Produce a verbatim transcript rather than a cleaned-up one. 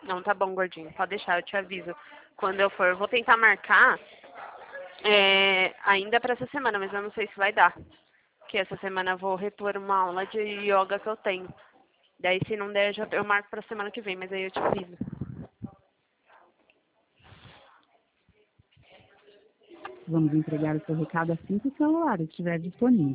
Não, tá bom, gordinho. Pode deixar, eu te aviso. Quando eu for, eu vou tentar marcar é, ainda pra essa semana, mas eu não sei se vai dar. Porque essa semana eu vou repor uma aula de yoga que eu tenho. Daí, se não der, eu, já, eu marco pra semana que vem, mas aí eu te aviso. Vamos entregar o seu recado assim que o celular estiver disponível.